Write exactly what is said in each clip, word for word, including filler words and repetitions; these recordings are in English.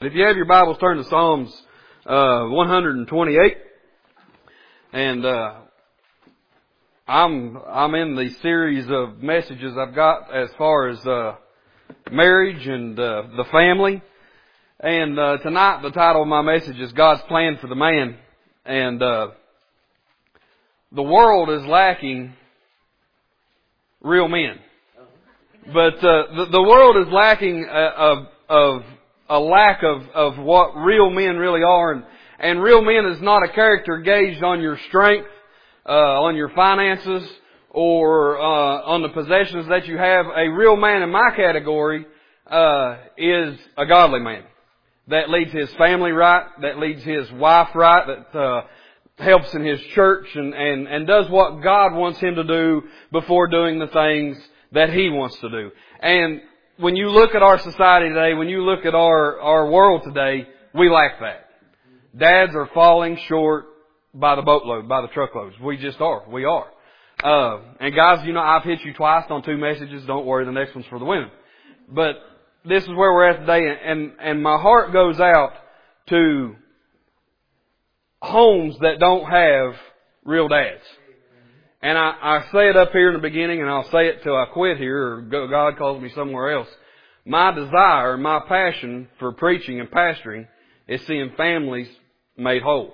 If you have your Bibles, turn to Psalms uh, one twenty-eight, and uh, I'm I'm in the series of messages I've got as far as uh, marriage and uh, the family. And uh, tonight, the title of my message is God's Plan for the Man. And uh, the world is lacking real men, but uh, the, the world is lacking uh, of of a lack of, of what real men really are. And, and real men is not a character gauged on your strength, uh, on your finances, or uh, on the possessions that you have. A real man in my category uh, is a godly man that leads his family right, that leads his wife right, that uh, helps in his church and, and, and does what God wants him to do before doing the things that he wants to do. And when you look at our society today, when you look at our, our world today, we lack that. Dads are falling short by the boatload, by the truckloads. We just are. We are. Uh, and guys, you know, I've hit you twice on two messages. Don't worry, the next one's for the women. But this is where we're at today, and, and my heart goes out to homes that don't have real dads. And I, I say it up here in the beginning, and I'll say it till I quit here, or God calls me somewhere else. My desire, my passion for preaching and pastoring is seeing families made whole.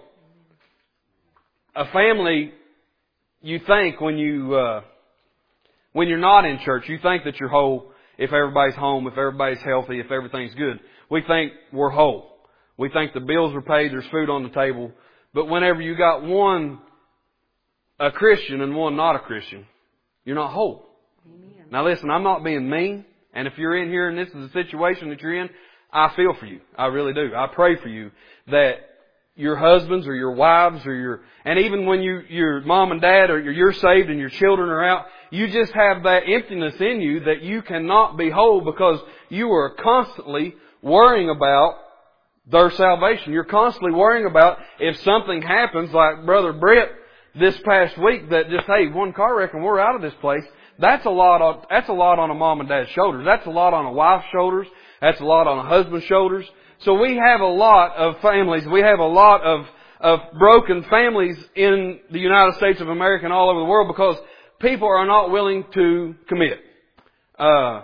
A family, you think when you uh, when you're not in church, you think that you're whole if everybody's home, if everybody's healthy, if everything's good. We think we're whole. We think the bills are paid, there's food on the table. But whenever you got one a Christian and one not a Christian, you're not whole. Amen. Now listen, I'm not being mean, and if you're in here and this is the situation that you're in, I feel for you. I really do. I pray for you that your husbands or your wives or your, and even when you, your mom and dad or you're saved and your children are out, you just have that emptiness in you that you cannot be whole because you are constantly worrying about their salvation. You're constantly worrying about if something happens like Brother Brett this past week, that just, hey, one car wreck and we're out of this place. That's a lot on, that's a lot on a mom and dad's shoulders. That's a lot on a wife's shoulders. That's a lot on a husband's shoulders. So we have a lot of families. We have a lot of, of broken families in the United States of America and all over the world because people are not willing to commit. Uh,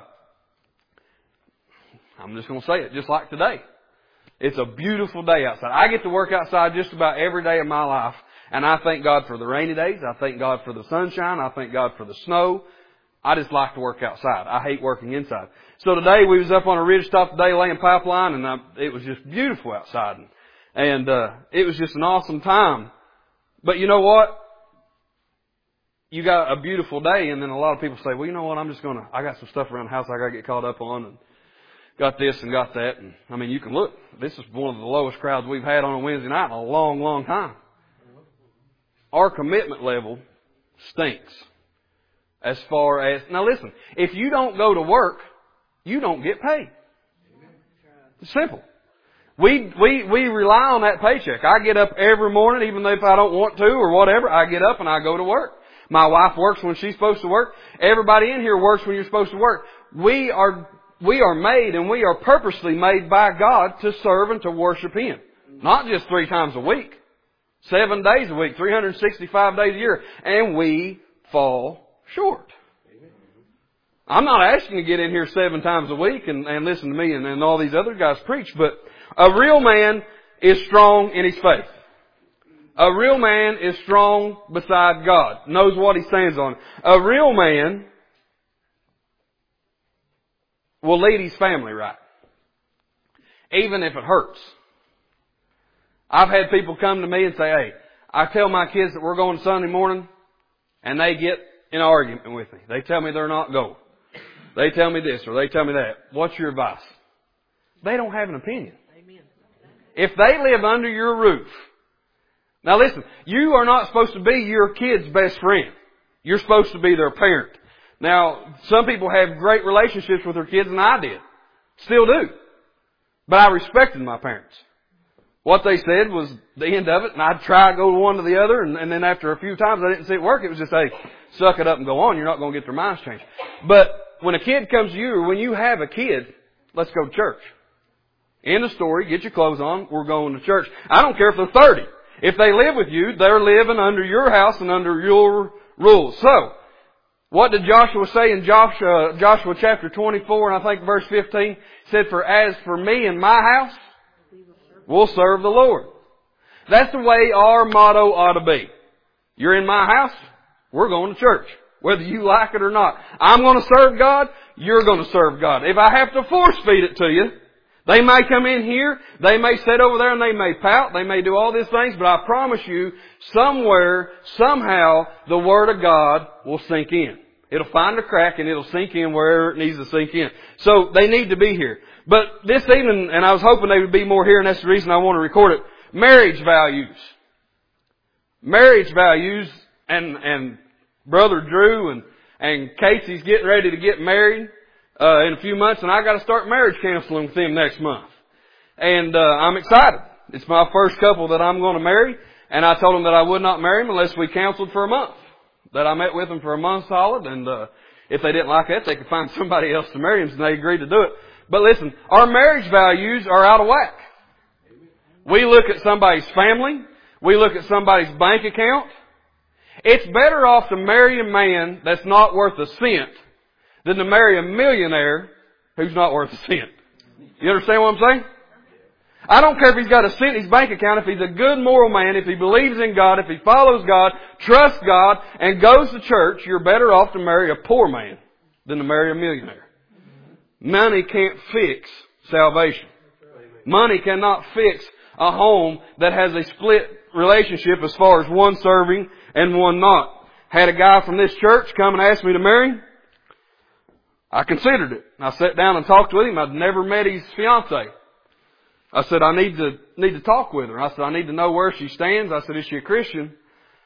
I'm just going to say it, just like today. It's a beautiful day outside. I get to work outside just about every day of my life. And I thank God for the rainy days. I thank God for the sunshine. I thank God for the snow. I just like to work outside. I hate working inside. So today we was up on a ridge top today laying pipeline, and I, it was just beautiful outside. And, and uh, it was just an awesome time. But you know what? You got a beautiful day, and then a lot of people say, well, you know what? I'm just going to, I got some stuff around the house I got to get caught up on, and got this and got that. And I mean, you can look. This is one of the lowest crowds we've had on a Wednesday night in a long, long time. Our commitment level stinks as far as, now listen, if you don't go to work, you don't get paid. It's simple. We, we, we rely on that paycheck. I get up every morning, even if I don't want to or whatever, I get up and I go to work. My wife works when she's supposed to work. Everybody in here works when you're supposed to work. We are, we are made and we are purposely made by God to serve and to worship Him. Not just three times a week. Seven days a week, three hundred sixty-five days a year, and we fall short. I'm not asking to get in here seven times a week and, and listen to me and, and all these other guys preach, but a real man is strong in his faith. A real man is strong beside God, knows what he stands on. A real man will lead his family right, even if it hurts. I've had people come to me and say, hey, I tell my kids that we're going Sunday morning, and they get in an argument with me. They tell me they're not going. They tell me this or they tell me that. What's your advice? They don't have an opinion. Amen. If they live under your roof. Now listen, you are not supposed to be your kid's best friend. You're supposed to be their parent. Now, some people have great relationships with their kids, and I did. Still do. But I respected my parents. What they said was the end of it, and I'd try to go to one to the other, and, and then after a few times I didn't see it work. It was just, hey, suck it up and go on. You're not going to get their minds changed. But when a kid comes to you, or when you have a kid, let's go to church. End of story. Get your clothes on. We're going to church. I don't care if they're thirty. If they live with you, they're living under your house and under your rules. So, what did Joshua say in Joshua, Joshua chapter twenty-four and I think verse fifteen? He said, for as for me and my house, we'll serve the Lord. That's the way our motto ought to be. You're in my house, we're going to church. Whether you like it or not. I'm going to serve God, you're going to serve God. If I have to force feed it to you, they may come in here, they may sit over there and they may pout, they may do all these things, but I promise you, somewhere, somehow, the Word of God will sink in. It'll find a crack and it'll sink in wherever it needs to sink in. So they need to be here. But this evening, and I was hoping they would be more here, and that's the reason I want to record it, marriage values. Marriage values, and, and Brother Drew and, and Casey's getting ready to get married uh, in a few months, and I got to start marriage counseling with them next month. And uh, I'm excited. It's my first couple that I'm going to marry, and I told them that I would not marry them unless we counseled for a month. That I met with them for a month solid, and uh, if they didn't like that, they could find somebody else to marry them, and they agreed to do it. But listen, our marriage values are out of whack. We look at somebody's family. We look at somebody's bank account. It's better off to marry a man that's not worth a cent than to marry a millionaire who's not worth a cent. You understand what I'm saying? I don't care if he's got a cent in his bank account, if he's a good moral man, if he believes in God, if he follows God, trusts God, and goes to church, you're better off to marry a poor man than to marry a millionaire. Money can't fix salvation. Money cannot fix a home that has a split relationship as far as one serving and one not. Had a guy from this church come and ask me to marry him. I considered it. I sat down and talked with him. I'd never met his fiancée. I said, I need to, need to talk with her. I said, I need to know where she stands. I said, is she a Christian?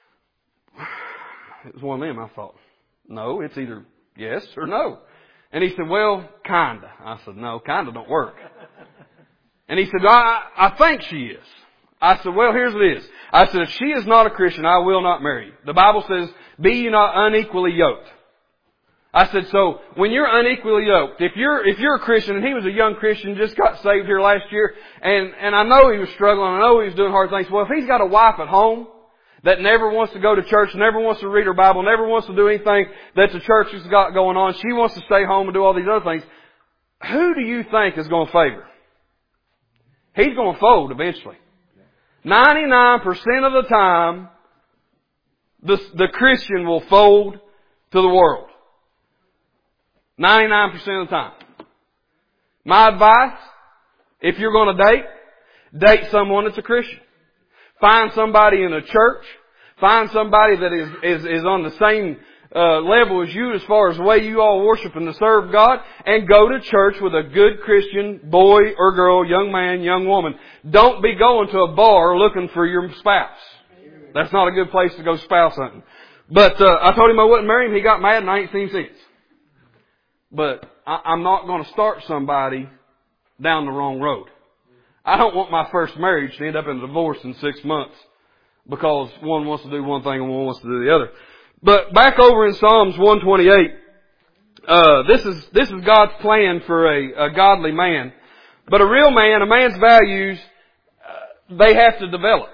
It was one of them. I thought, no, it's either yes or no. And he said, well, kinda. I said, no, kinda don't work. And he said, I, I think she is. I said, well, here's what it is. I said, if she is not a Christian, I will not marry you. The Bible says, be ye not unequally yoked. I said, so when you're unequally yoked, if you're, if you're a Christian, and he was a young Christian, just got saved here last year, and, and I know he was struggling, I know he was doing hard things. Well, if he's got a wife at home that never wants to go to church, never wants to read her Bible, never wants to do anything that the church has got going on, she wants to stay home and do all these other things, who do you think is going to favor? He's going to fold eventually. ninety-nine percent of the time, the, the Christian will fold to the world. ninety-nine percent of the time. My advice, if you're going to date, date someone that's a Christian. Find somebody in a church. Find somebody that is, is, is on the same uh, level as you as far as the way you all worship and to serve God. And go to church with a good Christian boy or girl, young man, young woman. Don't be going to a bar looking for your spouse. That's not a good place to go spouse hunting. But uh, I told him I wouldn't marry him. He got mad and I ain't seen him since. But I, I'm not going to start somebody down the wrong road. I don't want my first marriage to end up in a divorce in six months because one wants to do one thing and one wants to do the other. But back over in Psalms one twenty-eight, uh, this is this is God's plan for a, a godly man. But a real man, a man's values, uh, they have to develop.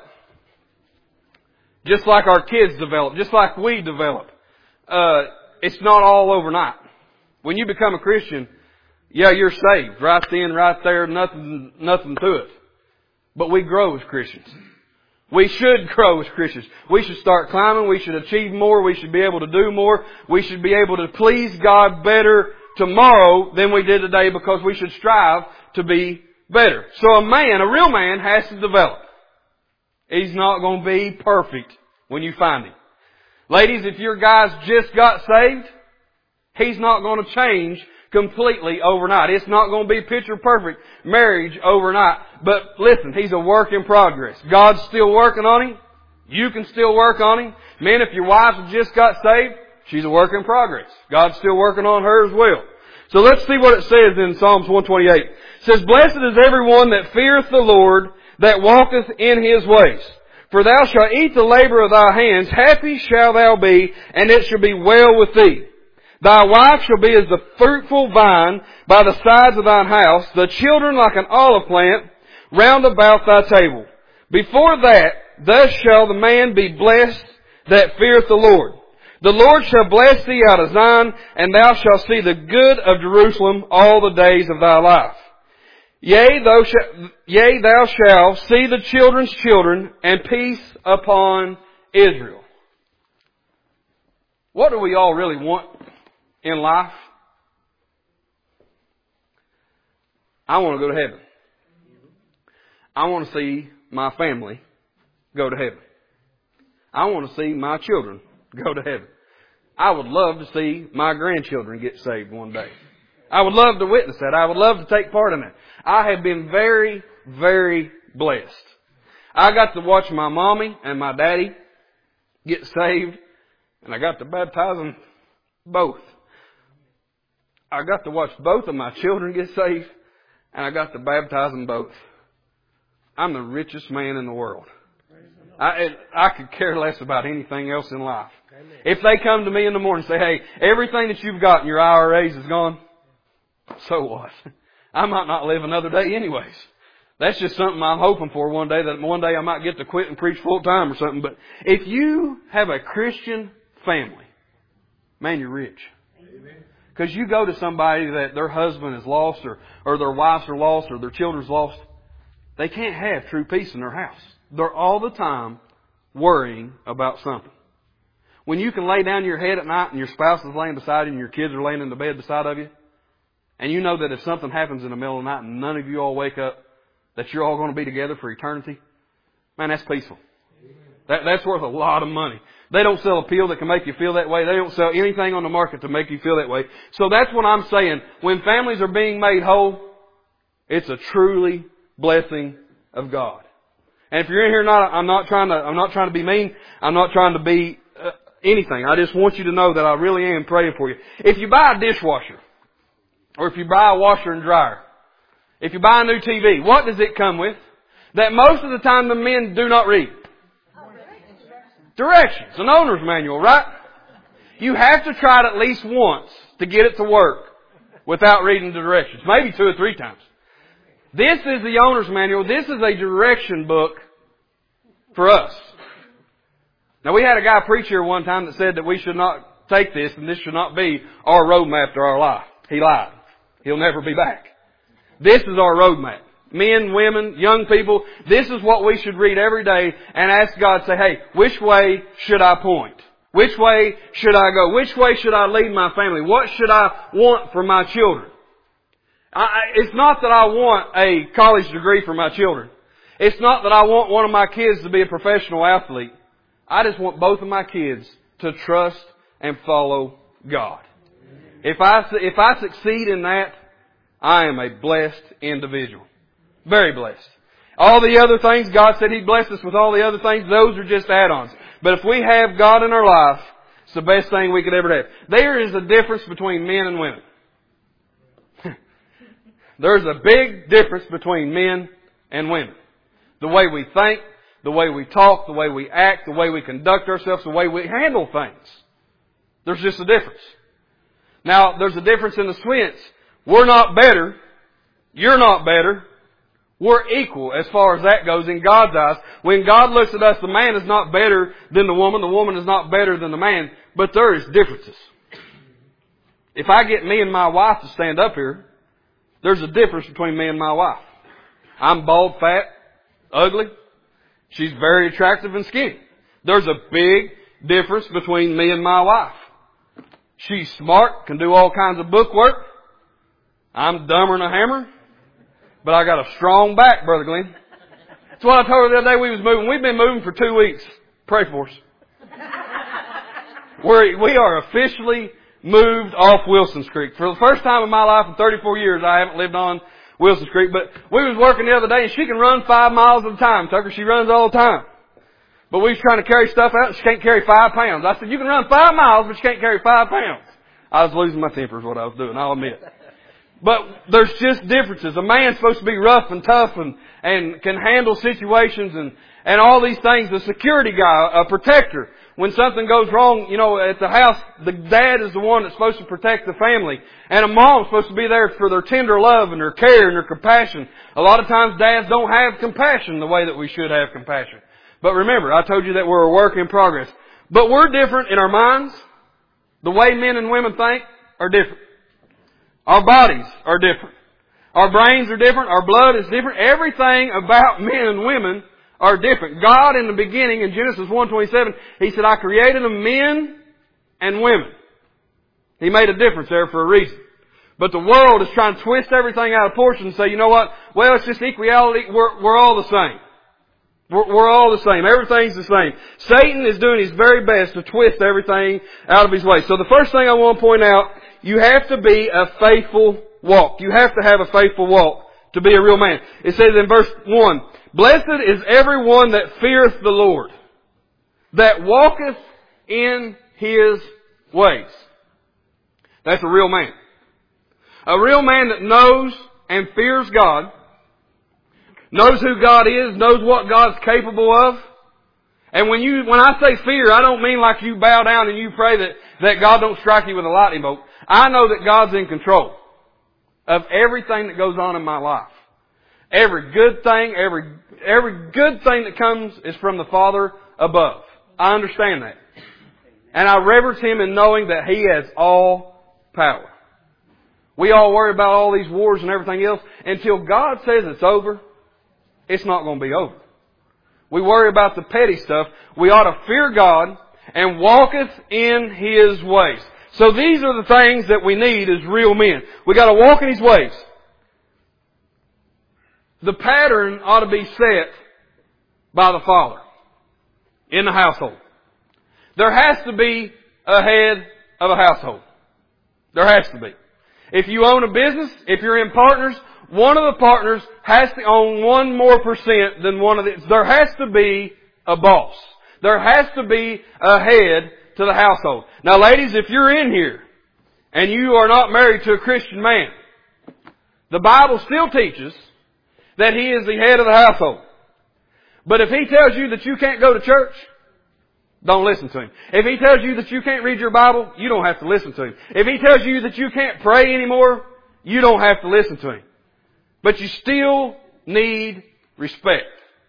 Just like our kids develop, just like we develop. Uh, it's not all overnight. When you become a Christian, yeah, you're saved. Right then, right there, nothing, nothing to it. But we grow as Christians. We should grow as Christians. We should start climbing. We should achieve more. We should be able to do more. We should be able to please God better tomorrow than we did today because we should strive to be better. So a man, a real man, has to develop. He's not going to be perfect when you find him. Ladies, if your guy's just got saved, he's not going to change completely overnight. It's not going to be picture perfect marriage overnight. But listen, he's a work in progress. God's still working on him. You can still work on him. Men, if your wife just got saved, she's a work in progress. God's still working on her as well. So let's see what it says in Psalms one twenty-eight. It says, blessed is everyone that feareth the Lord, that walketh in His ways. For thou shalt eat the labor of thy hands. Happy shalt thou be, and it shall be well with thee. Thy wife shall be as the fruitful vine by the sides of thine house, the children like an olive plant round about thy table. Before that, thus shall the man be blessed that feareth the Lord. The Lord shall bless thee out of Zion, and thou shalt see the good of Jerusalem all the days of thy life. Yea, thou shalt, yea, thou shalt see the children's children, and peace upon Israel. What do we all really want in life? I want to go to heaven. I want to see my family go to heaven. I want to see my children go to heaven. I would love to see my grandchildren get saved one day. I would love to witness that. I would love to take part in that. I have been very, very blessed. I got to watch my mommy and my daddy get saved, and I got to baptize them both. I got to watch both of my children get saved, and I got to baptize them both. I'm the richest man in the world. I, I could care less about anything else in life. If they come to me in the morning and say, hey, everything that you've got in your I R As is gone, so what? I might not live another day anyways. That's just something I'm hoping for one day, that one day I might get to quit and preach full time or something. But if you have a Christian family, man, you're rich. Because you go to somebody that their husband is lost, or, or their wives are lost, or their children's lost, they can't have true peace in their house. They're all the time worrying about something. When you can lay down your head at night and your spouse is laying beside you and your kids are laying in the bed beside of you, and you know that if something happens in the middle of the night and none of you all wake up, that you're all going to be together for eternity, man, that's peaceful. That, that's worth a lot of money. They don't sell a pill that can make you feel that way. They don't sell anything on the market to make you feel that way. So that's what I'm saying. When families are being made whole, it's a truly blessing of God. And if you're in here, not, I'm not trying to, I'm not trying to be mean. I'm not trying to be uh, anything. I just want you to know that I really am praying for you. If you buy a dishwasher, or if you buy a washer and dryer, if you buy a new T V, what does it come with? That most of the time the men do not read. Directions. An owner's manual, right? You have to try it at least once to get it to work without reading the directions. Maybe two or three times. This is the owner's manual. This is a direction book for us. Now, we had a guy preach here one time that said that we should not take this and this should not be our roadmap to our life. He lied. He'll never be back. This is our roadmap. Men, women, young people, this is what we should read every day and ask God, say, hey, which way should I point? Which way should I go? Which way should I lead my family? What should I want for my children? I, it's not that I want a college degree for my children. It's not that I want one of my kids to be a professional athlete. I just want both of my kids to trust and follow God. If I, if I succeed in that, I am a blessed individual. Very blessed. All the other things, God said He'd bless us with all the other things, those are just add-ons. But if we have God in our life, it's the best thing we could ever have. There is a difference between men and women. There's a big difference between men and women. The way we think, the way we talk, the way we act, the way we conduct ourselves, the way we handle things. There's just a difference. Now, there's a difference in the sense. We're not better. You're not better. We're equal as far as that goes in God's eyes. When God looks at us, the man is not better than the woman. The woman is not better than the man. But there is differences. If I get me and my wife to stand up here, there's a difference between me and my wife. I'm bald, fat, ugly. She's very attractive and skinny. There's a big difference between me and my wife. She's smart, can do all kinds of book work. I'm dumber than a hammer. But I got a strong back, Brother Glenn. That's what I told her the other day we was moving. We've been moving for two weeks. Pray for us. We're, we are officially moved off Wilson's Creek. For the first time in my life in thirty-four years, I haven't lived on Wilson's Creek. But we was working the other day and she can run five miles at a time. Tucker, she runs all the time. But we was trying to carry stuff out and she can't carry five pounds. I said, you can run five miles, but you can't carry five pounds. I was losing my temper is what I was doing, I'll admit. But there's just differences. A man's supposed to be rough and tough and, and can handle situations and, and all these things. A security guy, a protector. when something goes wrong, you know, at the house, the dad is the one that's supposed to protect the family. And a mom's supposed to be there for their tender love and their care and their compassion. A lot of times dads don't have compassion the way that we should have compassion. But remember, I told you that we're a work in progress. But we're different in our minds. The way men and women think are different. Our bodies are different. Our brains are different. Our blood is different. Everything about men and women are different. God in the beginning, in Genesis one twenty-seven, He said, I created them men and women. He made a difference there for a reason. But the world is trying to twist everything out of proportion and say, you know what? Well, it's just equality. We're, we're all the same. We're, we're all the same. Everything's the same. Satan is doing his very best to twist everything out of his way. So the first thing I want to point out, you have to be a faithful walk. You have to have a faithful walk to be a real man. It says in verse one, blessed is everyone that feareth the Lord, that walketh in His ways. That's a real man. A real man that knows and fears God, knows who God is, knows what God's capable of. And when you, when I say fear, I don't mean like you bow down and you pray that, that God don't strike you with a lightning bolt. I know that God's in control of everything that goes on in my life. Every good thing, every, every good thing that comes is from the Father above. I understand that. And I reverence Him in knowing that He has all power. We all worry about all these wars and everything else. Until God says it's over, it's not going to be over. We worry about the petty stuff. We ought to fear God and walketh in His ways. So these are the things that we need as real men. We got to walk in His ways. The pattern ought to be set by the father in the household. There has to be a head of a household. There has to be. If you own a business, if you're in partners, one of the partners has to own one more percent than one of the... There has to be a boss. There has to be a head to the household. Now ladies, if you're in here and you are not married to a Christian man, the Bible still teaches that he is the head of the household. But if he tells you that you can't go to church, don't listen to him. If he tells you that you can't read your Bible, you don't have to listen to him. If he tells you that you can't pray anymore, you don't have to listen to him. But you still need respect.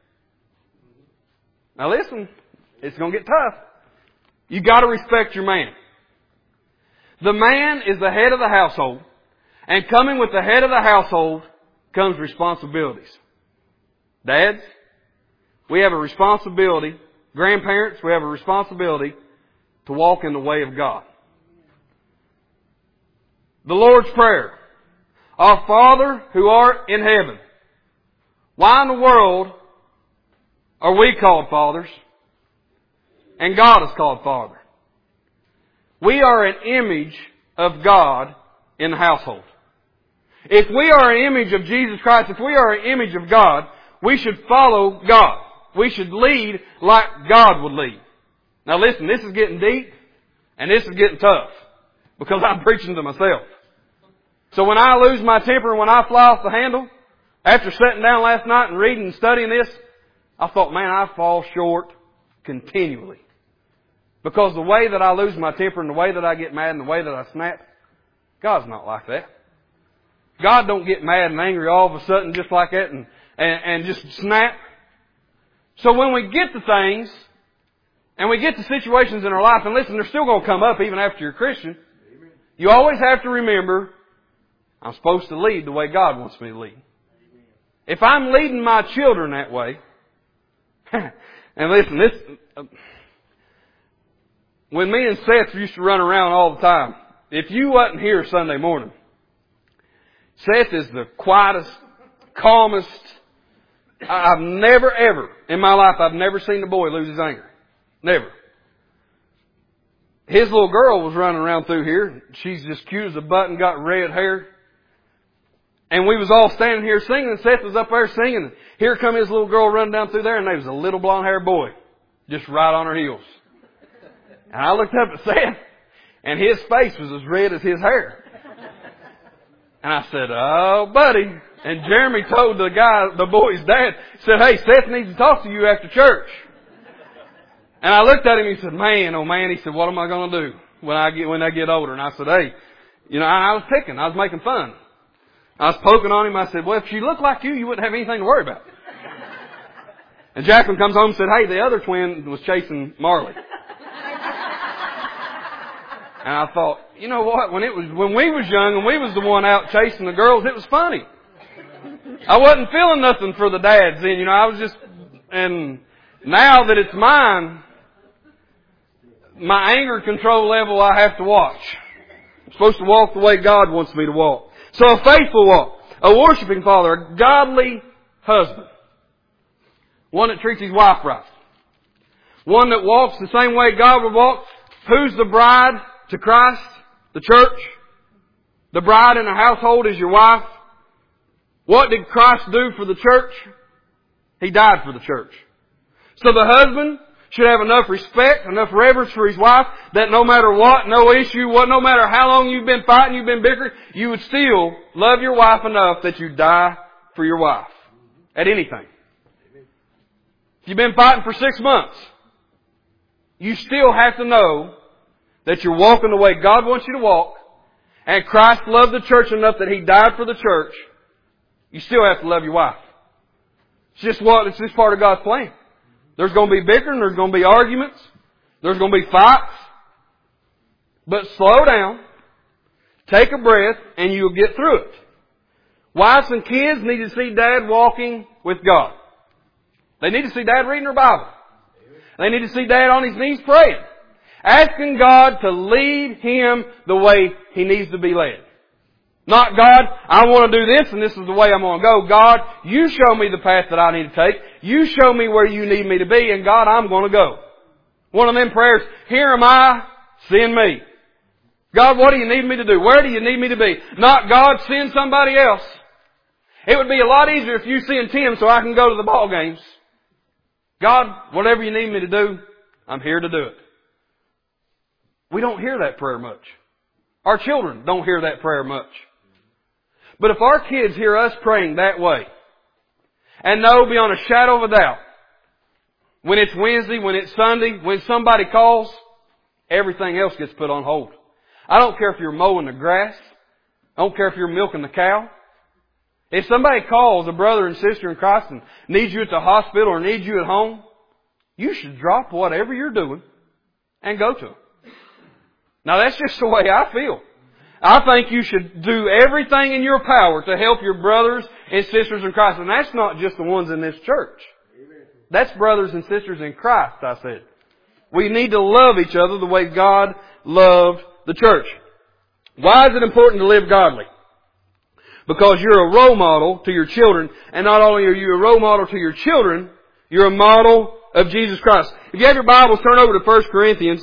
Now listen, it's going to get tough. You got to respect your man. The man is the head of the household, and coming with the head of the household comes responsibilities. Dads, we have a responsibility. Grandparents, we have a responsibility to walk in the way of God. The Lord's Prayer. Our Father who art in heaven. Why in the world are we called fathers and God is called Father? We are an image of God in the household. If we are an image of Jesus Christ, if we are an image of God, we should follow God. We should lead like God would lead. Now listen, this is getting deep and this is getting tough because I'm preaching to myself. So when I lose my temper and when I fly off the handle, after sitting down last night and reading and studying this, I thought, man, I fall short continually. Because the way that I lose my temper and the way that I get mad and the way that I snap, God's not like that. God don't get mad and angry all of a sudden just like that and, and, and just snap. So when we get to things, and we get to situations in our life, and listen, they're still going to come up even after you're a Christian, you always have to remember, I'm supposed to lead the way God wants me to lead. If I'm leading my children that way, and listen, this, uh, when me and Seth used to run around all the time, if you wasn't here Sunday morning, Seth is the quietest, calmest. I've never, ever, in my life, I've never seen the boy lose his anger. Never. His little girl was running around through here. She's just cute as a button, got red hair. And we was all standing here singing, and Seth was up there singing. Here come his little girl running down through there, and there was a little blonde-haired boy just right on her heels. And I looked up at Seth, and his face was as red as his hair. And I said, oh, buddy. And Jeremy told the guy, the boy's dad, said, hey, Seth needs to talk to you after church. And I looked at him and he said, man, oh man, he said, what am I going to do when I get, when I get older? And I said, hey, you know, I, I was picking, I was making fun. I was poking on him. I said, well, if she looked like you, you wouldn't have anything to worry about. And Jacqueline comes home and said, hey, the other twin was chasing Marley. And I thought, you know what, when it was, when we was young and we was the one out chasing the girls, it was funny. I wasn't feeling nothing for the dads then, you know, I was just, and now that it's mine, my anger control level I have to watch. I'm supposed to walk the way God wants me to walk. So a faithful walk, a worshiping father, a godly husband. One that treats his wife right. One that walks the same way God would walk. Who's the bride to Christ? The church. The bride in the household is your wife. What did Christ do for the church? He died for the church. So the husband should have enough respect, enough reverence for his wife that no matter what, no issue, what, no matter how long you've been fighting, you've been bickering, you would still love your wife enough that you die for your wife. At anything. If you've been fighting for six months, you still have to know that you're walking the way God wants you to walk, and Christ loved the church enough that He died for the church. You still have to love your wife. It's just what, it's just part of God's plan. There's going to be bickering, there's going to be arguments, there's going to be fights. But slow down, take a breath, and you'll get through it. Wives and kids need to see Dad walking with God. They need to see Dad reading her Bible. They need to see Dad on his knees praying. Asking God to lead him the way he needs to be led. Not, God, I want to do this and this is the way I'm going to go. God, you show me the path that I need to take. You show me where you need me to be, and God, I'm going to go. One of them prayers, here am I, send me. God, what do you need me to do? Where do you need me to be? Not, God, send somebody else. It would be a lot easier if you send Tim so I can go to the ball games. God, whatever you need me to do, I'm here to do it. We don't hear that prayer much. Our children don't hear that prayer much. But if our kids hear us praying that way, and know beyond a shadow of a doubt, when it's Wednesday, when it's Sunday, when somebody calls, everything else gets put on hold. I don't care if you're mowing the grass. I don't care if you're milking the cow. If somebody calls a brother and sister in Christ and needs you at the hospital or needs you at home, you should drop whatever you're doing and go to them. Now that's just the way I feel. I think you should do everything in your power to help your brothers and sisters in Christ. And that's not just the ones in this church. That's brothers and sisters in Christ, I said. We need to love each other the way God loved the church. Why is it important to live godly? Because you're a role model to your children. And not only are you a role model to your children, you're a model of Jesus Christ. If you have your Bibles, turn over to First Corinthians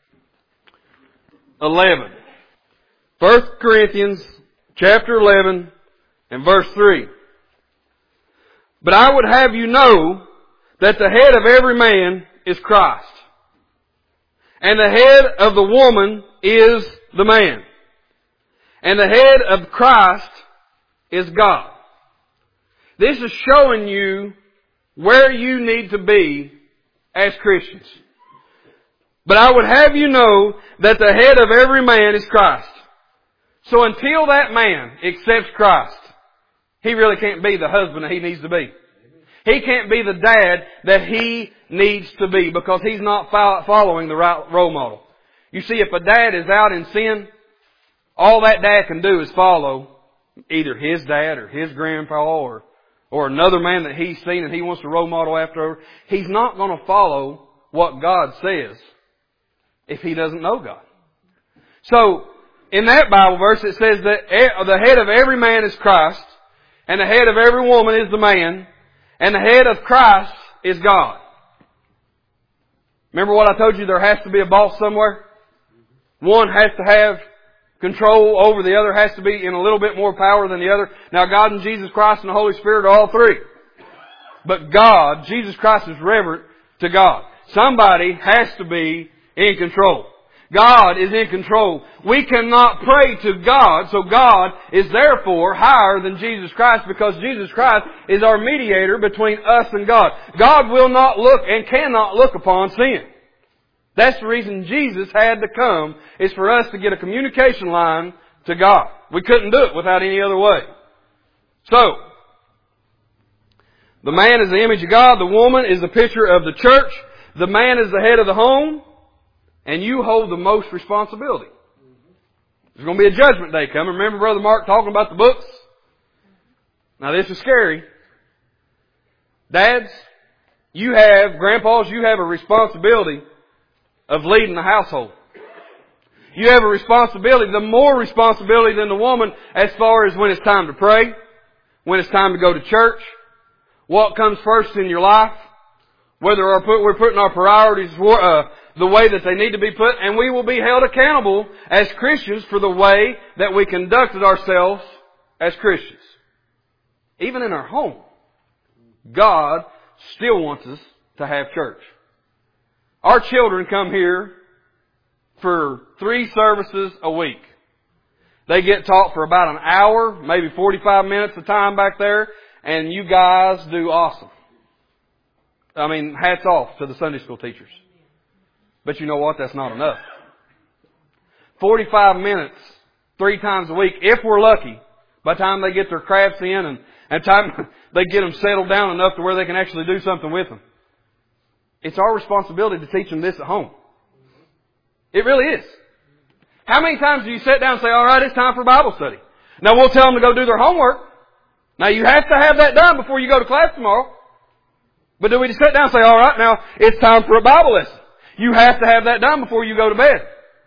eleven. First Corinthians chapter eleven and verse three. But I would have you know that the head of every man is Christ. And the head of the woman is the man. And the head of Christ is God. This is showing you where you need to be as Christians. But I would have you know that the head of every man is Christ. So until that man accepts Christ, he really can't be the husband that he needs to be. He can't be the dad that he needs to be because he's not following the right role model. You see, if a dad is out in sin, all that dad can do is follow either his dad or his grandpa or, or another man that he's seen and he wants to role model after. He's not going to follow what God says if he doesn't know God. So, in that Bible verse it says that the head of every man is Christ, and the head of every woman is the man, and the head of Christ is God. Remember what I told you? There has to be a boss somewhere. One has to have control over the other, has to be in a little bit more power than the other. Now God and Jesus Christ and the Holy Spirit are all three. But God, Jesus Christ is reverent to God. Somebody has to be in control. God is in control. We cannot pray to God, so God is therefore higher than Jesus Christ because Jesus Christ is our mediator between us and God. God will not look and cannot look upon sin. That's the reason Jesus had to come, is for us to get a communication line to God. We couldn't do it without any other way. So, the man is the image of God. The woman is the picture of the church. The man is the head of the home. And you hold the most responsibility. There's going to be a judgment day coming. Remember Brother Mark talking about the books? Now this is scary. Dads, you have, grandpas, you have a responsibility of leading the household. You have a responsibility, the more responsibility than the woman, as far as when it's time to pray, when it's time to go to church, what comes first in your life, whether we're putting our priorities uh, the way that they need to be put, and we will be held accountable as Christians for the way that we conducted ourselves as Christians. Even in our home, God still wants us to have church. Our children come here for three services a week. They get taught for about an hour, maybe forty-five minutes of time back there, and you guys do awesome. I mean, hats off to the Sunday school teachers. But you know what? That's not enough. forty-five minutes, three times a week, if we're lucky, by the time they get their crafts in and, and time they get them settled down enough to where they can actually do something with them. It's our responsibility to teach them this at home. It really is. How many times do you sit down and say, all right, it's time for Bible study? Now we'll tell them to go do their homework. Now you have to have that done before you go to class tomorrow. But do we just sit down and say, all right, now it's time for a Bible lesson? You have to have that done before you go to bed.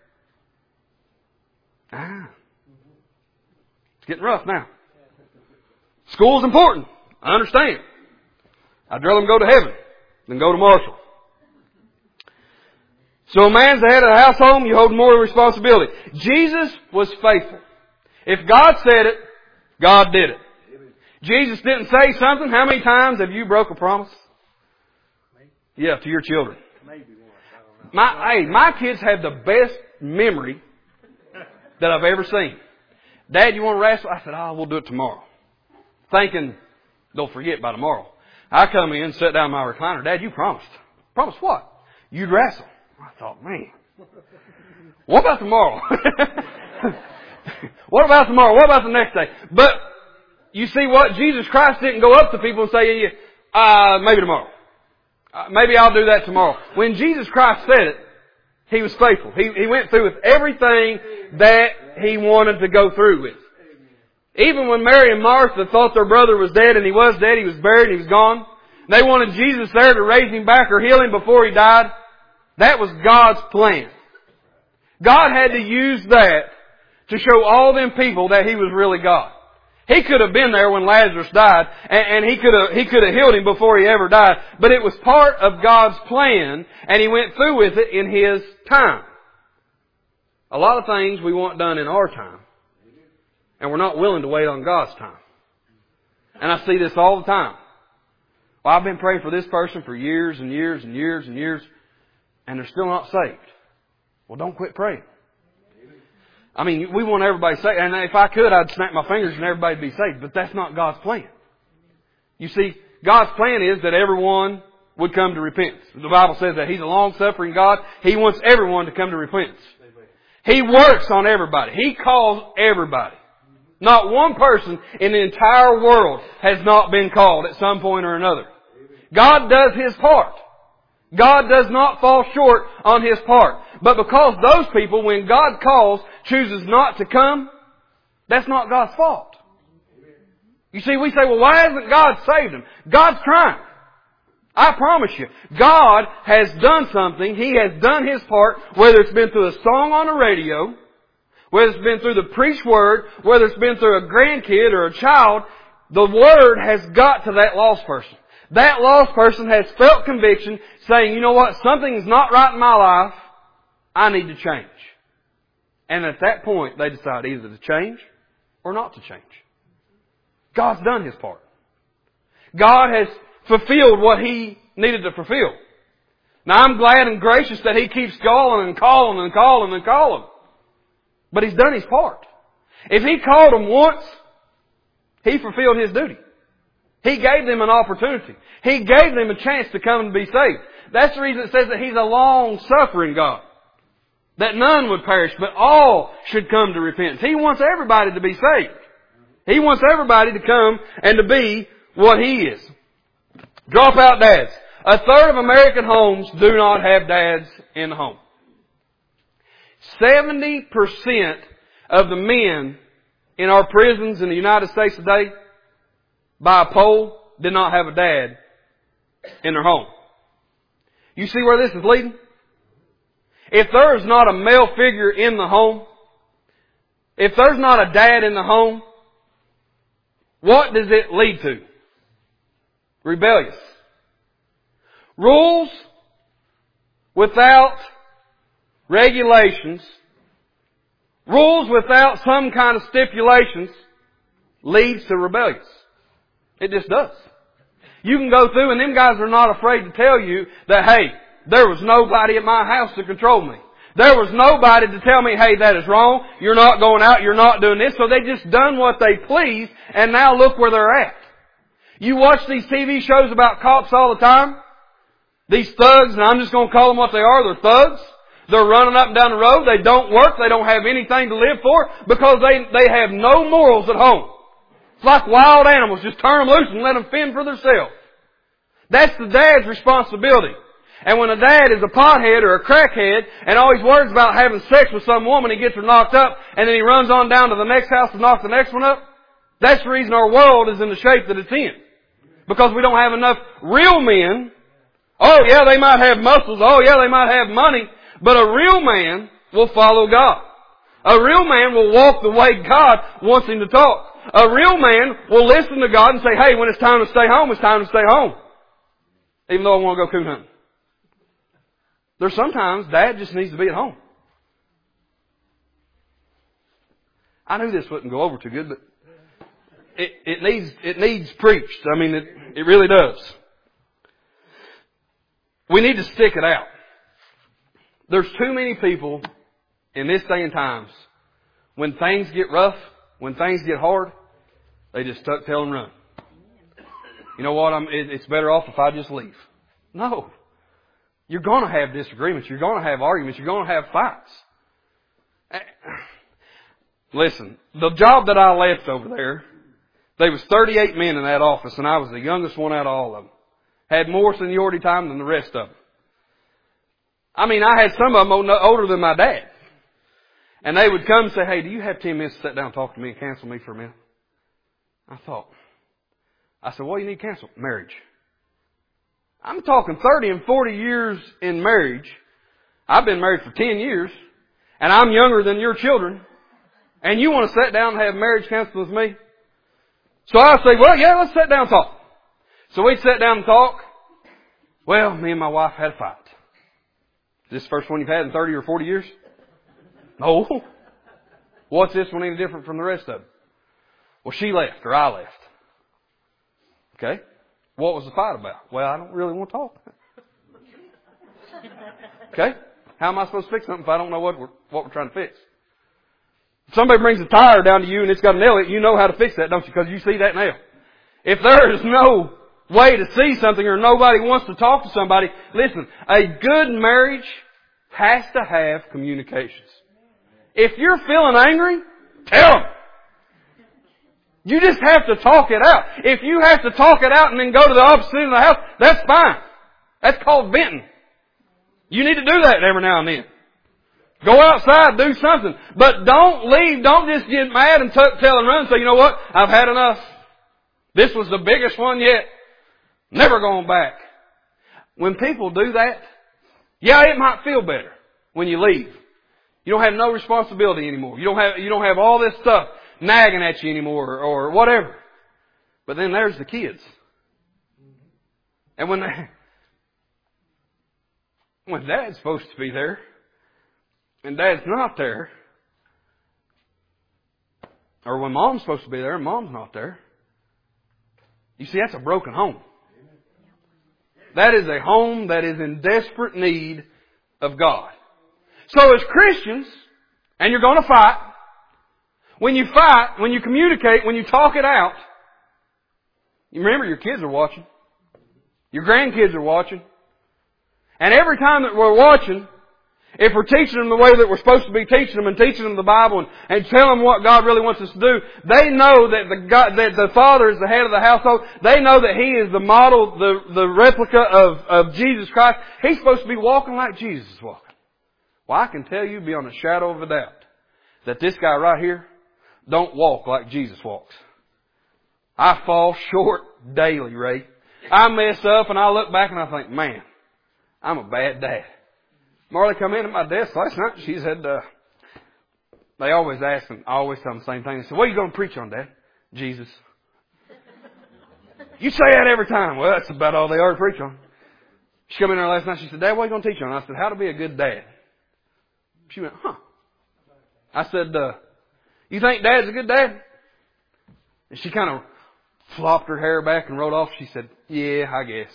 Ah. It's getting rough now. School's important. I understand. I'd rather them go to heaven than go to Marshall. So a man's the head of the household, you hold more responsibility. Jesus was faithful. If God said it, God did it. Jesus didn't say something. How many times have you broke a promise? Yeah, to your children. My, hey, my kids have the best memory that I've ever seen. Dad, you want to wrestle? I said, oh, we'll do it tomorrow. Thinking, don't forget by tomorrow. I come in, sit down in my recliner. Dad, you promised. Promised what? You'd wrestle. I thought, man, what about tomorrow? What about tomorrow? What about the next day? But you see what? Jesus Christ didn't go up to people and say, uh, maybe tomorrow. Uh, maybe I'll do that tomorrow. When Jesus Christ said it, He was faithful. He, he went through with everything that He wanted to go through with. Even when Mary and Martha thought their brother was dead, and he was dead, he was buried, he was gone. They wanted Jesus there to raise him back or heal him before he died. That was God's plan. God had to use that to show all them people that He was really God. He could have been there when Lazarus died, and, and He could have, He could have healed him before he ever died. But it was part of God's plan, and He went through with it in His time. A lot of things we want done in our time, and we're not willing to wait on God's time. And I see this all the time. Well, I've been praying for this person for years and years and years and years, and they're still not saved. Well, don't quit praying. I mean, we want everybody saved. And if I could, I'd snap my fingers and everybody would be saved. But that's not God's plan. You see, God's plan is that everyone would come to repentance. The Bible says that He's a long-suffering God. He wants everyone to come to repentance. He works on everybody. He calls everybody. Not one person in the entire world has not been called at some point or another. God does His part. God does not fall short on His part. But because those people, when God calls, chooses not to come, that's not God's fault. You see, we say, well, why hasn't God saved them? God's trying. I promise you, God has done something. He has done His part, whether it's been through a song on the radio, whether it's been through the preached word, whether it's been through a grandkid or a child, the Word has got to that lost person. That lost person has felt conviction saying, you know what, something is not right in my life. I need to change. And at that point, they decide either to change or not to change. God's done His part. God has fulfilled what He needed to fulfill. Now, I'm glad and gracious that He keeps calling and calling and calling and calling. But He's done His part. If He called them once, He fulfilled His duty. He gave them an opportunity. He gave them a chance to come and be saved. that's the reason it says that He's a long-suffering God. That none would perish, but all should come to repentance. He wants everybody to be saved. He wants everybody to come and to be what He is. Drop out dads. A third of American homes do not have dads in the home. seventy percent of the men in our prisons in the United States today, by a poll, did not have a dad in their home. You see where this is leading? If there is not a male figure in the home, if there's not a dad in the home, what does it lead to? Rebellious. Rules without regulations, rules without some kind of stipulations, leads to rebellious. It just does. You can go through and them guys are not afraid to tell you that, hey, there was nobody at my house to control me. There was nobody to tell me, hey, that is wrong. You're not going out. You're not doing this. So they just done what they please, and now look where they're at. You watch these T V shows about cops all the time. These thugs, and I'm just going to call them what they are. They're thugs. They're running up and down the road. They don't work. They don't have anything to live for because they, they have no morals at home. It's like wild animals. Just turn them loose and let them fend for themselves. That's the dad's responsibility. And when a dad is a pothead or a crackhead and always worries about having sex with some woman, he gets her knocked up and then he runs on down to the next house to knock the next one up, that's the reason our world is in the shape that it's in. Because we don't have enough real men. Oh yeah, they might have muscles. Oh yeah, they might have money. But a real man will follow God. A real man will walk the way God wants him to talk. A real man will listen to God and say, hey, when it's time to stay home, it's time to stay home. Even though I want to go coon hunting. There's sometimes Dad just needs to be at home. I knew this wouldn't go over too good, but it, it needs, it needs preached. I mean, it, it really does. We need to stick it out. There's too many people in this day and times, when things get rough, when things get hard, they just tuck tail and run. You know what? I'm, it, it's better off if I just leave. No. You're going to have disagreements. You're going to have arguments. You're going to have fights. Listen, the job that I left over there, there was thirty-eight men in that office, and I was the youngest one out of all of them. Had more seniority time than the rest of them. I mean, I had some of them older than my dad. And they would come and say, hey, do you have ten minutes to sit down and talk to me and cancel me for a minute? I thought, I said, what do you need to cancel? Marriage. I'm talking thirty and forty years in marriage. I've been married for ten years. And I'm younger than your children. And you want to sit down and have marriage counsel with me? So I say, well, yeah, let's sit down and talk. So we'd sit down and talk. Well, me and my wife had a fight. Is this the first one you've had in thirty or forty years? No. What's this one any different from the rest of them? Well, she left or I left. Okay. What was the fight about? Well, I don't really want to talk. Okay. How am I supposed to fix something if I don't know what we're, what we're trying to fix? If somebody brings a tire down to you and it's got a nail in it, you know how to fix that, don't you? Because you see that nail. If there is no way to see something or nobody wants to talk to somebody, listen, a good marriage has to have communications. If you're feeling angry, tell them. You just have to talk it out. If you have to talk it out and then go to the opposite end of the house, that's fine. That's called venting. You need to do that every now and then. Go outside, do something. But don't leave, don't just get mad and tuck tail and run and say, you know what, I've had enough. This was the biggest one yet. Never going back. When people do that, yeah, it might feel better when you leave. You don't have no responsibility anymore. You don't have, you don't have all this stuff nagging at you anymore or whatever. But then there's the kids. And when they, when Dad's supposed to be there and Dad's not there, or when Mom's supposed to be there and Mom's not there, you see, that's a broken home. That is a home that is in desperate need of God. So as Christians, and you're going to fight, when you fight, when you communicate, when you talk it out, you remember your kids are watching. Your grandkids are watching. And every time that we're watching, if we're teaching them the way that we're supposed to be teaching them and teaching them the Bible and, and telling them what God really wants us to do, they know that the God, that the Father is the head of the household. They know that He is the model, the, the replica of, of Jesus Christ. He's supposed to be walking like Jesus is walking. Well, I can tell you beyond a shadow of a doubt that this guy right here don't walk like Jesus walks. I fall short daily, Ray. I mess up and I look back and I think, man, I'm a bad dad. Marley come in at my desk last night. She said, uh, they always ask and I always tell them the same thing. They said, what are you going to preach on, Dad? Jesus. You say that every time. Well, that's about all they are to preach on. She come in there last night. She said, Dad, what are you going to teach on? I said, how to be a good dad. She went, huh. I said, uh, you think Dad's a good dad? And she kind of flopped her hair back and rode off. She said, yeah, I guess.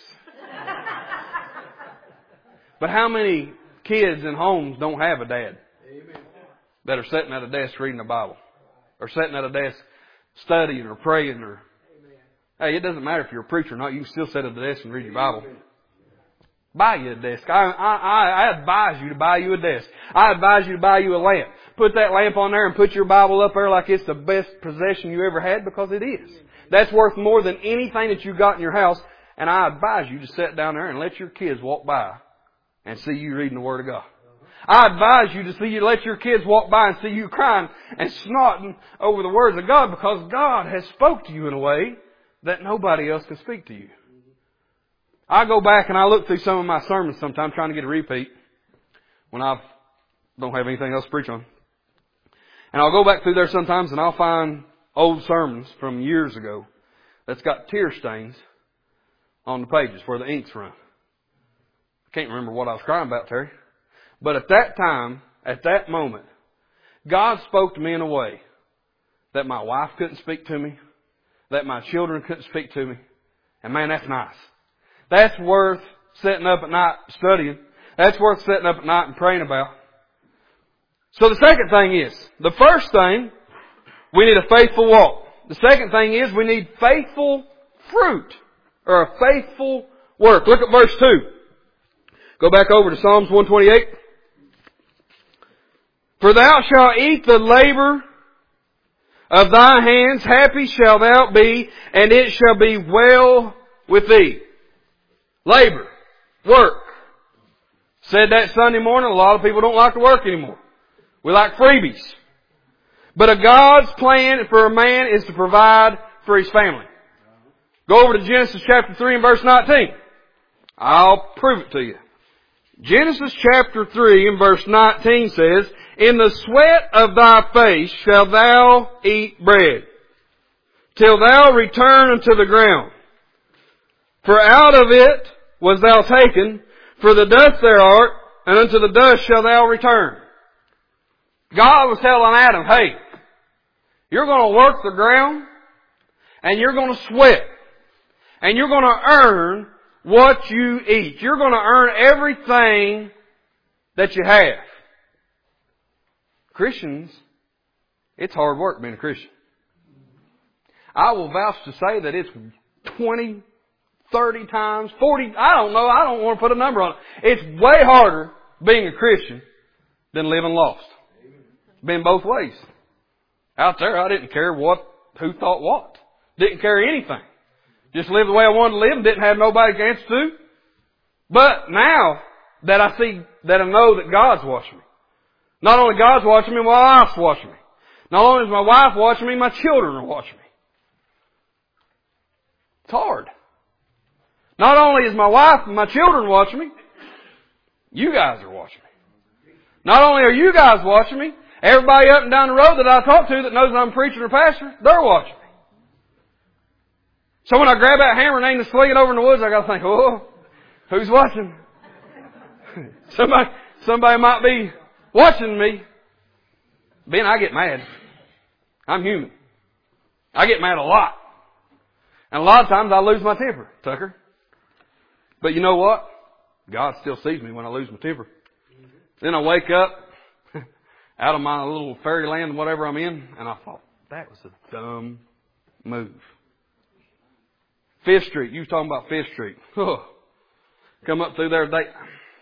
But how many kids in homes don't have a dad that are sitting at a desk reading the Bible or sitting at a desk studying or praying or, hey, it doesn't matter if you're a preacher or not. You can still sit at the desk and read your Bible. Buy you a desk. I, I, I advise you to buy you a desk. I advise you to buy you a lamp. Put that lamp on there and put your Bible up there like it's the best possession you ever had, because it is. That's worth more than anything that you got in your house. And I advise you to sit down there and let your kids walk by and see you reading the Word of God. I advise you to see you let your kids walk by and see you crying and snotting over the words of God, because God has spoke to you in a way that nobody else can speak to you. I go back and I look through some of my sermons sometimes trying to get a repeat when I don't have anything else to preach on. And I'll go back through there sometimes and I'll find old sermons from years ago that's got tear stains on the pages where the ink's run. I can't remember what I was crying about, Terry. But at that time, at that moment, God spoke to me in a way that my wife couldn't speak to me, that my children couldn't speak to me. And man, that's nice. That's worth sitting up at night studying. That's worth sitting up at night and praying about. So the second thing is, the first thing, we need a faithful walk. The second thing is, we need faithful fruit, or a faithful work. Look at verse two. Go back over to Psalms one twenty-eight. For thou shalt eat the labor of thy hands, happy shalt thou be, and it shall be well with thee. Labor. Work. Said that Sunday morning, a lot of people don't like to work anymore. We like freebies. But a God's plan for a man is to provide for his family. Go over to Genesis chapter three and verse nineteen. I'll prove it to you. Genesis chapter three and verse nineteen says, in the sweat of thy face shalt thou eat bread, till thou return unto the ground. For out of it was thou taken, for the dust thou art, and unto the dust shalt thou return. God was telling Adam, hey, you're going to work the ground, and you're going to sweat, and you're going to earn what you eat. You're going to earn everything that you have. Christians, it's hard work being a Christian. I will vouch to say that it's twenty, thirty times, forty, I don't know, I don't want to put a number on it. It's way harder being a Christian than living lost. It's been both ways. Out there, I didn't care what, who thought what. Didn't care anything. Just lived the way I wanted to live and didn't have nobody to answer to. But now that I see, that I know that God's watching me. Not only God's watching me, my wife's watching me. Not only is my wife watching me, my children are watching me. It's hard. Not only is my wife and my children watching me, you guys are watching me. Not only are you guys watching me, everybody up and down the road that I talk to that knows that I'm a preacher or pastor, they're watching me. So when I grab that hammer and aim the sling it over in the woods, I got to think, oh, who's watching? somebody, somebody might be watching me. Ben, I get mad. I'm human. I get mad a lot. And a lot of times I lose my temper, Tucker. But you know what? God still sees me when I lose my temper. Then I wake up out of my little fairyland, whatever I'm in, and I thought, that was a dumb move. Fifth Street. You was talking about Fifth Street. Oh, come up through there. They,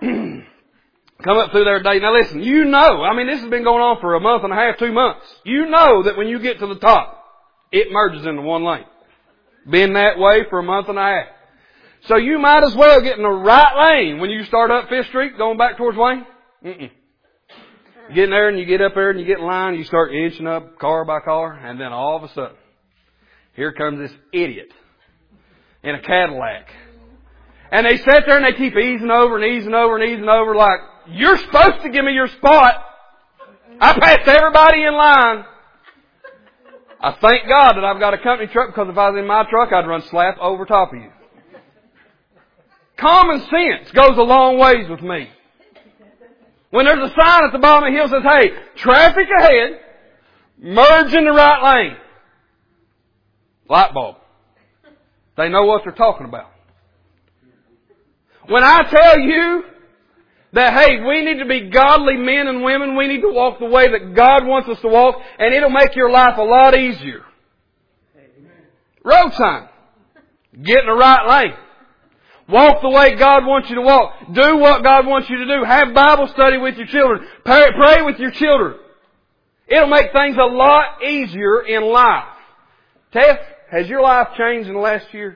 come up through there today. Now listen, you know, I mean, this has been going on for a month and a half, two months. You know that when you get to the top, it merges into one lane. Been that way for a month and a half. So you might as well get in the right lane when you start up Fifth Street going back towards Wayne. Mm-mm. You get in there and you get up there and you get in line, you start inching up car by car, and then all of a sudden, here comes this idiot in a Cadillac. And they sit there and they keep easing over and easing over and easing over like, you're supposed to give me your spot. I passed everybody in line. I thank God that I've got a company truck, because if I was in my truck, I'd run slap over top of you. Common sense goes a long ways with me. When there's a sign at the bottom of the hill that says, hey, traffic ahead, merge in the right lane. Light bulb. They know what they're talking about. When I tell you that, hey, we need to be godly men and women, we need to walk the way that God wants us to walk, and it'll make your life a lot easier. Road sign. Get in the right lane. Walk the way God wants you to walk. Do what God wants you to do. Have Bible study with your children. Pray, pray with your children. It'll make things a lot easier in life. Tess, has your life changed in the last year?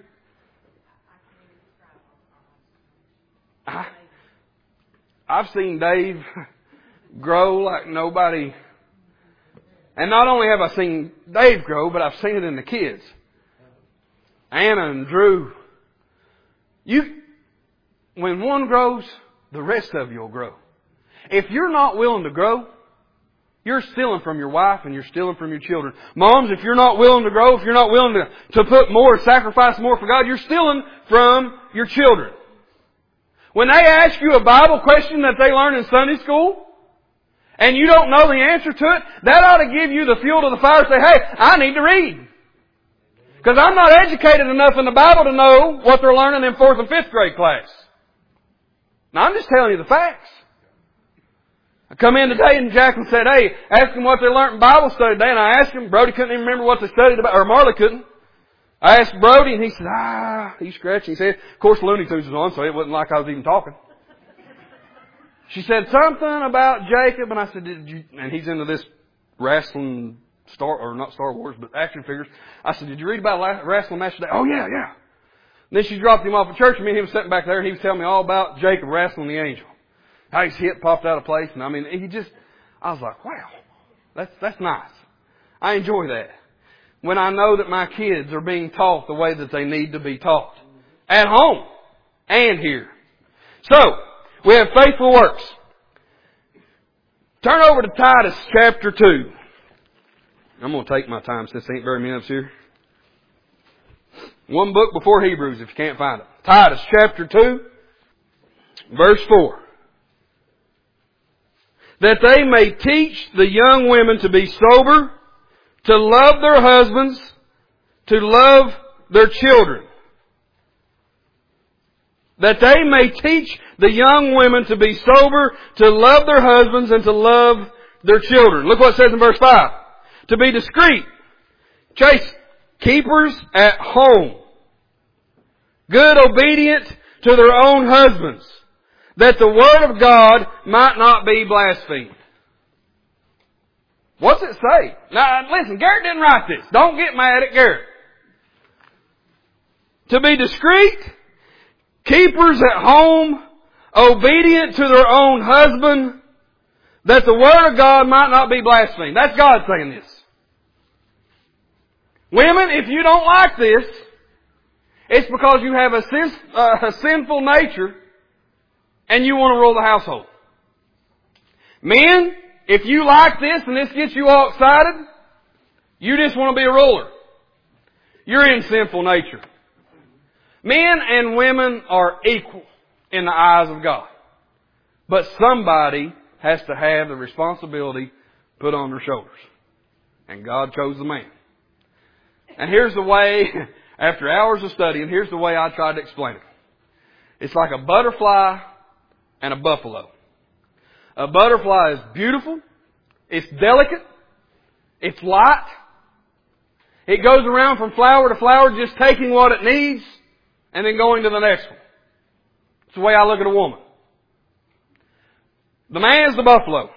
I, I've seen Dave grow like nobody. And not only have I seen Dave grow, but I've seen it in the kids. Anna and Drew. You, when one grows, the rest of you will grow. If you're not willing to grow, you're stealing from your wife and you're stealing from your children. Moms, if you're not willing to grow, if you're not willing to, to put more, sacrifice more for God, you're stealing from your children. When they ask you a Bible question that they learn in Sunday school, and you don't know the answer to it, that ought to give you the fuel to the fire to say, hey, I need to read. Because I'm not educated enough in the Bible to know what they're learning in fourth and fifth grade class. Now, I'm just telling you the facts. I come in today and Jacqueline said, hey, ask them what they learned in Bible study today. And I asked him, Brody couldn't even remember what they studied about, or Marley couldn't. I asked Brody and he said, ah, he scratched. He said, of course, Looney Tunes was on, so it wasn't like I was even talking. She said something about Jacob, and I said, did you, and he's into this wrestling Star, or not Star Wars, but action figures. I said, did you read about wrestling match today? Oh, yeah, yeah. And then she dropped him off at church, and me and him sitting back there, and he was telling me all about Jacob wrestling the angel. How his hip popped out of place. And I mean, he just, I was like, wow, that's, that's nice. I enjoy that. When I know that my kids are being taught the way that they need to be taught. At home. And here. So, we have faithful works. Turn over to Titus chapter two. I'm going to take my time since there ain't very many of us here. One book before Hebrews if you can't find it. Titus chapter two, verse four. That they may teach the young women to be sober, to love their husbands, to love their children. That they may teach the young women to be sober, to love their husbands, and to love their children. Look what it says in verse five. To be discreet, chaste, keepers at home, good, obedient to their own husbands, that the word of God might not be blasphemed. What's it say? Now, listen, Garrett didn't write this. Don't get mad at Garrett. To be discreet, keepers at home, obedient to their own husband, that the word of God might not be blasphemed. That's God saying this. Women, if you don't like this, it's because you have a, sin, uh, a sinful nature and you want to rule the household. Men, if you like this and this gets you all excited, you just want to be a ruler. You're in sinful nature. Men and women are equal in the eyes of God. But somebody has to have the responsibility put on their shoulders. And God chose the man. And here's the way, after hours of studying, here's the way I tried to explain it. It's like a butterfly and a buffalo. A butterfly is beautiful. It's delicate. It's light. It goes around from flower to flower, just taking what it needs and then going to the next one. It's the way I look at a woman. The man's the buffalo.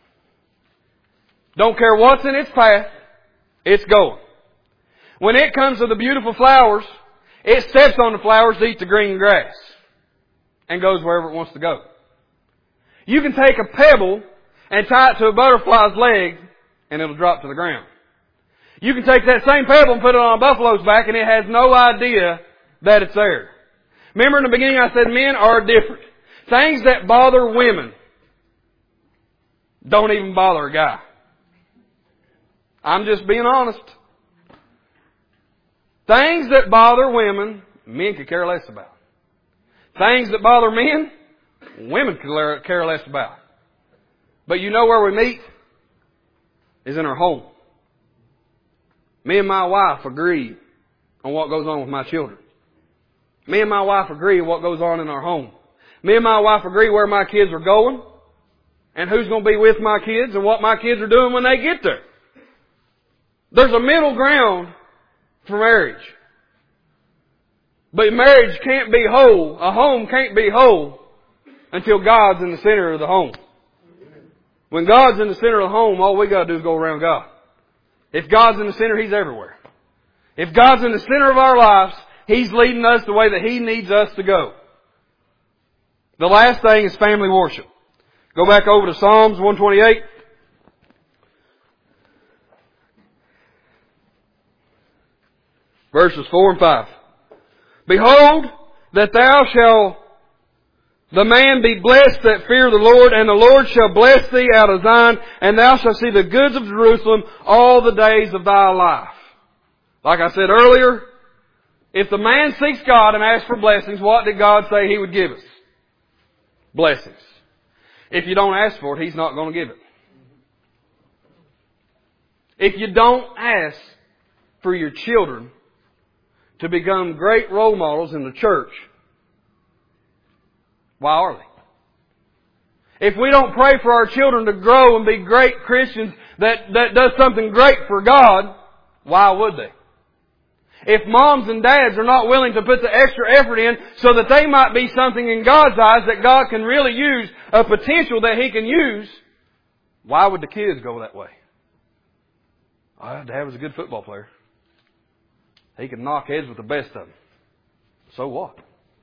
Don't care what's in its path, it's going. When it comes to the beautiful flowers, it steps on the flowers to eat the green grass and goes wherever it wants to go. You can take a pebble and tie it to a butterfly's leg and it'll drop to the ground. You can take that same pebble and put it on a buffalo's back and it has no idea that it's there. Remember in the beginning I said men are different. Things that bother women don't even bother a guy. I'm just being honest. Things that bother women, men could care less about. Things that bother men, women could care less about. But you know where we meet? Is in our home. Me and my wife agree on what goes on with my children. Me and my wife agree on what goes on in our home. Me and my wife agree where my kids are going and who's going to be with my kids and what my kids are doing when they get there. There's a middle ground for marriage. But marriage can't be whole. A home can't be whole until God's in the center of the home. When God's in the center of the home, all we got to do is go around God. If God's in the center, He's everywhere. If God's in the center of our lives, He's leading us the way that He needs us to go. The last thing is family worship. Go back over to Psalms one twenty-eight. Verses four and five. Behold, that thou shalt the man be blessed that fear the Lord, and the Lord shall bless thee out of Zion, and thou shalt see the goods of Jerusalem all the days of thy life. Like I said earlier, if the man seeks God and asks for blessings, what did God say He would give us? Blessings. If you don't ask for it, He's not going to give it. If you don't ask for your children to become great role models in the church, why are they? If we don't pray for our children to grow and be great Christians that, that does something great for God, why would they? If moms and dads are not willing to put the extra effort in so that they might be something in God's eyes that God can really use, a potential that He can use, why would the kids go that way? Oh, Dad was a good football player. He could knock heads with the best of them. So what?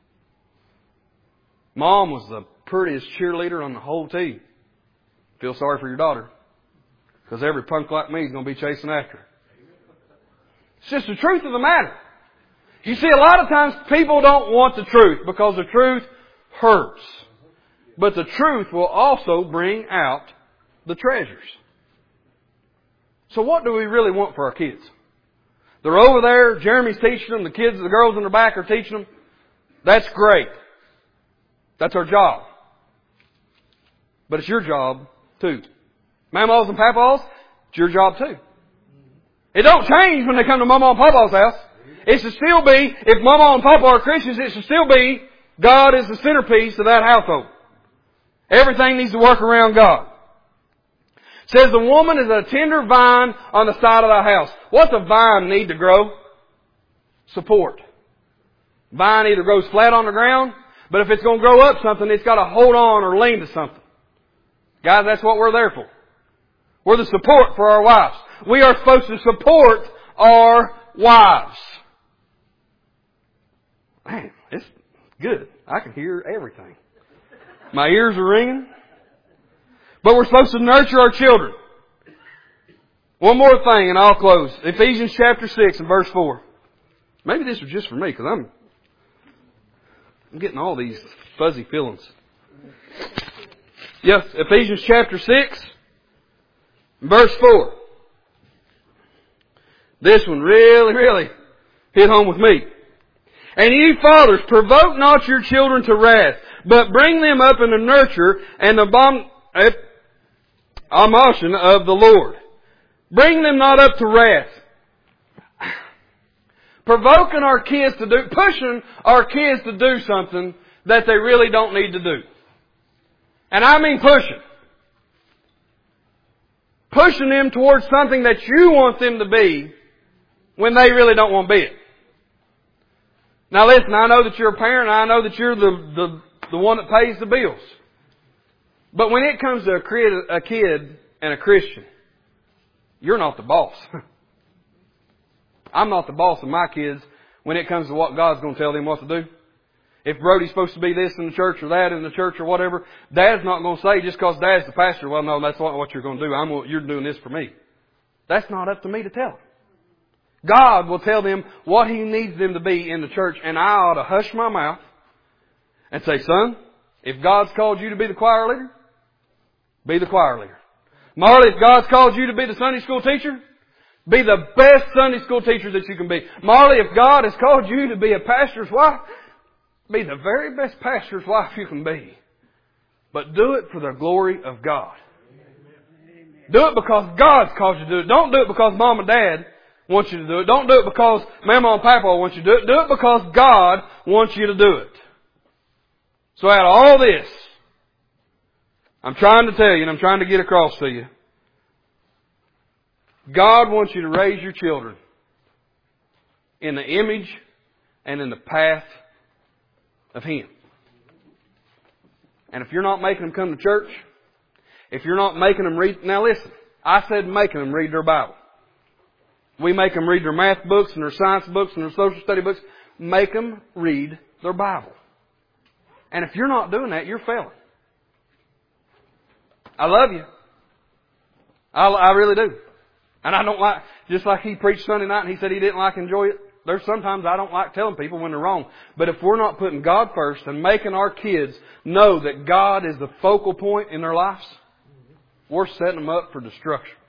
Mom was the prettiest cheerleader on the whole team. Feel sorry for your daughter. Because every punk like me is going to be chasing after her. It's just the truth of the matter. You see, a lot of times people don't want the truth because the truth hurts. But the truth will also bring out the treasures. So what do we really want for our kids? They're over there, Jeremy's teaching them, the kids, the girls in the back are teaching them. That's great. That's our job. But it's your job too. Mamas and papas, it's your job too. It don't change when they come to Mama and Papa's house. It should still be, if Mama and Papa are Christians, it should still be God is the centerpiece of that household. Everything needs to work around God. It says the woman is a tender vine on the side of the house. What's a vine need to grow? Support. Vine either grows flat on the ground, but if it's going to grow up something, it's got to hold on or lean to something. Guys, that's what we're there for. We're the support for our wives. We are supposed to support our wives. Man, it's good. I can hear everything. My ears are ringing. But we're supposed to nurture our children. One more thing and I'll close. Ephesians chapter six and verse four. Maybe this was just for me because I'm, I'm getting all these fuzzy feelings. Yes, Ephesians chapter six, verse four. This one really, really hit home with me. And ye fathers, provoke not your children to wrath, but bring them up in the nurture and the admonition of the Lord. Bring them not up to wrath. Provoking our kids to do, pushing our kids to do something that they really don't need to do. And I mean pushing. Pushing them towards something that you want them to be when they really don't want to be it. Now listen, I know that you're a parent, and I know that you're the, the, the one that pays the bills. But when it comes to a kid, a kid and a Christian, you're not the boss. I'm not the boss of my kids when it comes to what God's going to tell them what to do. If Brody's supposed to be this in the church or that in the church or whatever, Dad's not going to say just because Dad's the pastor, well, no, that's not what you're going to do. I'm, you're doing this for me. That's not up to me to tell them. God will tell them what He needs them to be in the church, and I ought to hush my mouth and say, son, if God's called you to be the choir leader, be the choir leader. Marley, if God's called you to be the Sunday school teacher, be the best Sunday school teacher that you can be. Marley, if God has called you to be a pastor's wife, be the very best pastor's wife you can be. But do it for the glory of God. Do it because God's called you to do it. Don't do it because Mom and Dad want you to do it. Don't do it because Mama and Papa want you to do it. Do it because God wants you to do it. So out of all this, I'm trying to tell you and I'm trying to get across to you, God wants you to raise your children in the image and in the path of Him. And if you're not making them come to church, if you're not making them read... Now listen, I said making them read their Bible. We make them read their math books and their science books and their social study books. Make them read their Bible. And if you're not doing that, you're failing. I love you. I, I really do. And I don't like, just like he preached Sunday night and he said he didn't like enjoy it. There's sometimes I don't like telling people when they're wrong. But if we're not putting God first and making our kids know that God is the focal point in their lives, we're setting them up for destruction.